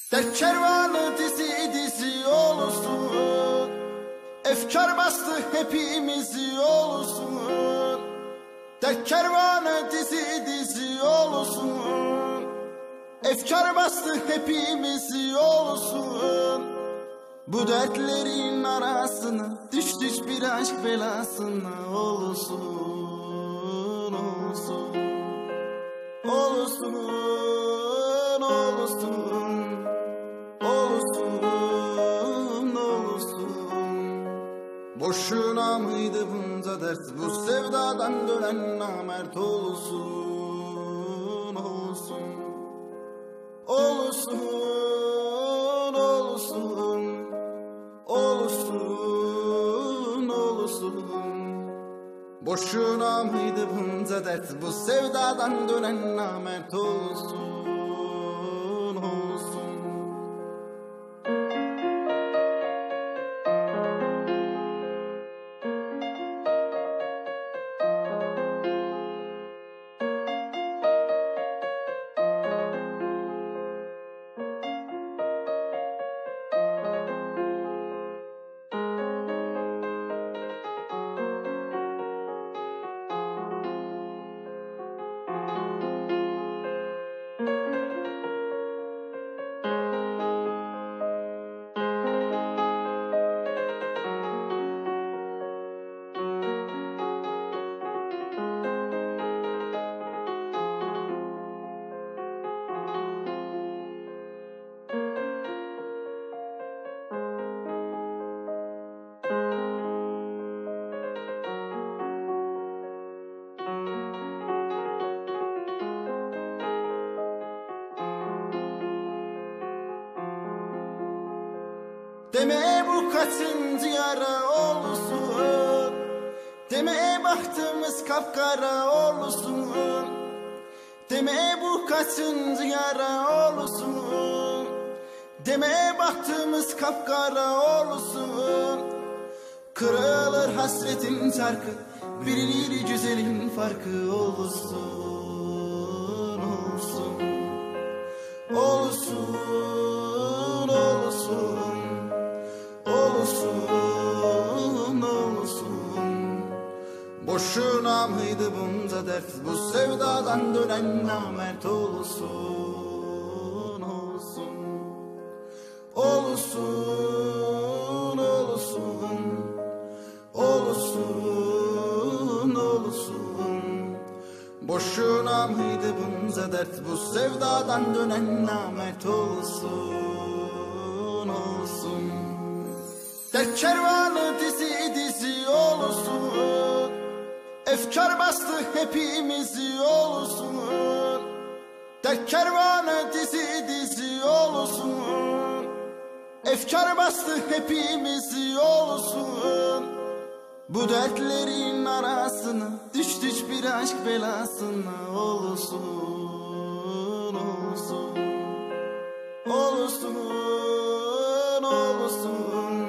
Dert kervanı dizi dizi olsun, efkar bastı hepimizi olsun. Dert kervanı dizi dizi olsun, efkar bastı hepimizi olsun. Bu dertlerin arasına düş bir aşk belasına olsun, olsun, olsun, olsun, olsun, olsun. Boşuna mıydı bunca dert, bu sevdadan dönen namert olsun, olsun, olsun, olsun, olsun, olsun. Boşuna mıydı bunca dert, bu sevdadan dönen namert olsun, olsun. Deme bu kaçıncı yara olsun, deme bahtımız kapkara olsun. Deme bu kaçıncı yara olsun, deme bahtımız kapkara olsun. Kırılır hasretin çarkı, birileri güzelin farkı olsun, olsun, olsun, olsun. Olsun, olsun. Boşuna mıydı bunca dert, bu sevdadan dönen namert olsun, olsun. Olsun, olsun. Olsun, olsun. Boşuna mıydı bunca dert, bu sevdadan dönen namert olsun, olsun. Dert kervanı dizi dizi olsun, efkar bastı hepimizi olsun. Dert kervanı dizi dizi olsun, efkar bastı hepimizi olsun. Bu dertlerin arasına düş bir aşk belasına olsun, olsun, olsun, olsun.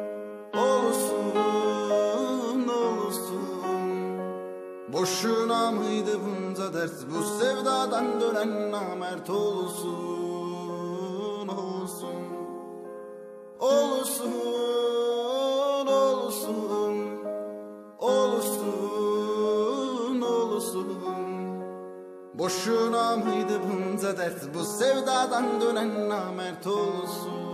Olsun, olsun. Boşuna mıydı bunca dert, bu sevdadan dönen namert olsun, olsun. Olsun, olsun. Olsun, olsun. Boşuna mıydı bunca dert, bu sevdadan dönen namert olsun.